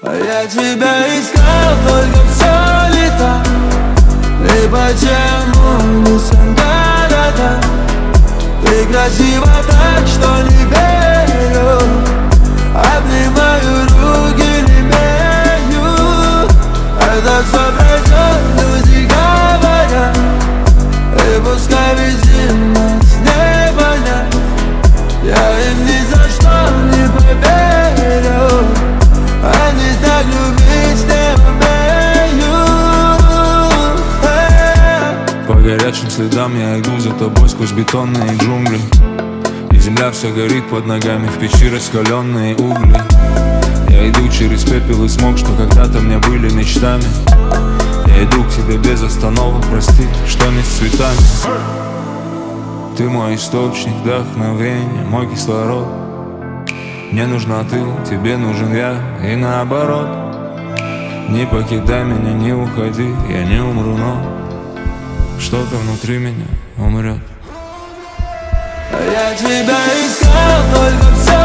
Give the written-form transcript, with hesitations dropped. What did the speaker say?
А я тебя искал только все лето. И почему не сам да-да-да. Ты красива так, что не верю. Обнимаю руки, не имею. Это все пройдет, люди говорят. И пускай везде нас не понять. Я им ни за что не поверю. Они так любить не умеют. По горячим следам я иду за тобой сквозь бетонные джунгли. И земля вся горит под ногами, в печи раскаленные угли. Я иду через пепел и смог, что когда-то мне были мечтами. Я иду к тебе без остановок, прости, что не с цветами. Ты мой источник вдохновения, мой кислород. Мне нужна ты, тебе нужен я, и наоборот. Не покидай меня, не уходи, я не умру, но что-то внутри меня умрет. А я тебя искал только все